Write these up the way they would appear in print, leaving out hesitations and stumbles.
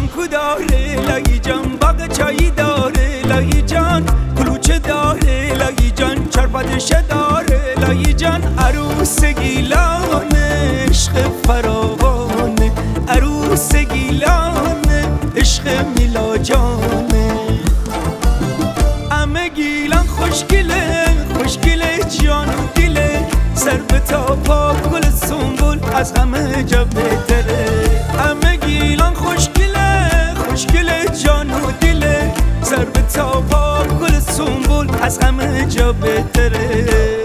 شامپو داره لایی جان، باغ چایی داره لایی جان، کلوچه داره لایی جان، چرپدشه داره لایی جان. عروس گیلان عشق فراوانه، عروس گیلان عشق میلا جانه. همه گیلان خوشگله خوشگله جان و دله، سر به تا پا گل سنبول از همه جا بهتره. همه گیلان خوشگله خوشگله جان و دله، سر به تا پا گل سنبول از همه جا بهتره.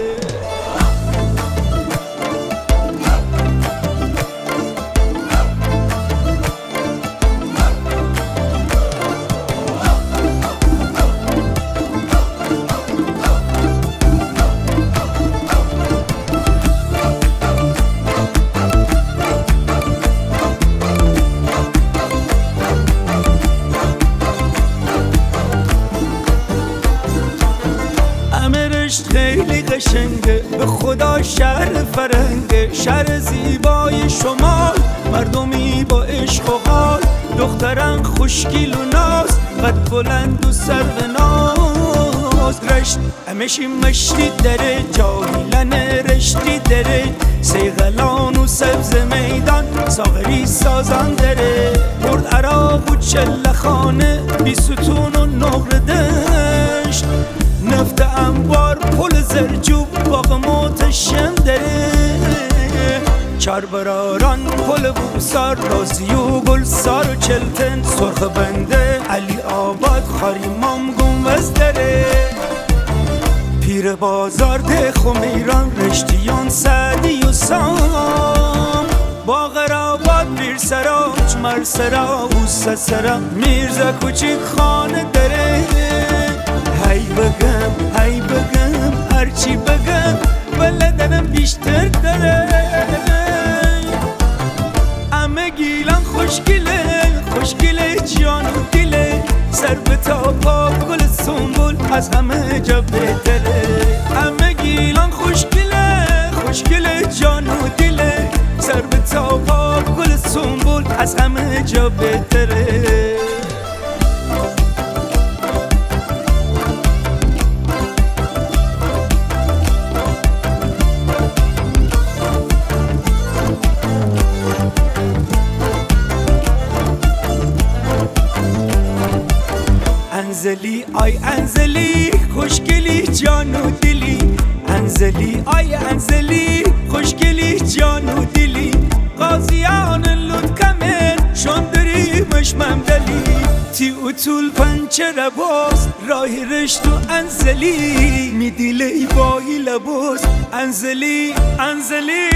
خیلی قشنگه به خدا شهر فرنگه، شهر زیبای شمال، مردمی با عشق و حال، دختران خوشگیل و ناز، قد بلند و سروناز. رشت همشی مشتی داره، جاهیلن رشتی داره، سیغلان و سبز میدان، ساغری سازان داره. برد عراق و چلخانه، بی ستون و نقر دشت، نفت انبار پل زرجوب، باغ متشم داره. چربراران پل بوسار، رازی و گلسار و چلتن، سرخ بنده علی آباد، خاریمام گنبز داره. پیر بازار ده خمیران، رشتیان سعدی و سام، باغ راباد پیر سراج، مرسرا و سسرا، میرزا کوچیک خانه داره. هی بگم هرچی بگم ولدنم بیشتر داره. همه گیلان خوشگله خوشگله جان و دله، سر به تا پا گل سنبول از همه جا بهتره. همه گیلان خوشگله خوشگله جان و دله، سر به تا پا گل سنبول از همه جا بهتره. انزلی آی انزلی خوشگلی جان و دلی، انزلی آی انزلی خوشگلی جان و دلی. قاضیان لطکمه شندریمش ممدلی، تی و طول پنچه باز، راهی رشت و انزلی، میدیلی باهی لباس انزلی انزلی.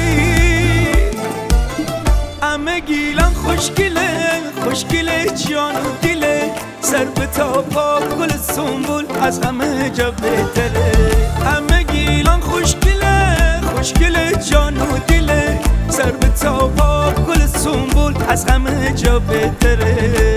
همه گیلان خوشگله خوشگله جان و دله، سر به تا پا گل سنبول از همه جا بهتره. همه گیلان خوشگله خوشگله جان و دله، سر به تا پا گل سنبول از همه جا بهتره.